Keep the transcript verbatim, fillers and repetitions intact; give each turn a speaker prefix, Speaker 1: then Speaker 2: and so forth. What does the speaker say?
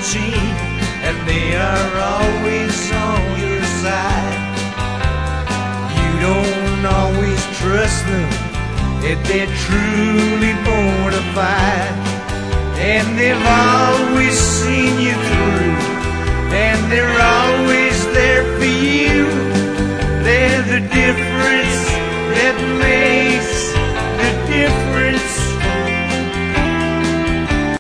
Speaker 1: team, and they are always on your side. You don't always trust them if they're truly bona fide, and they've always seen you through, and they're always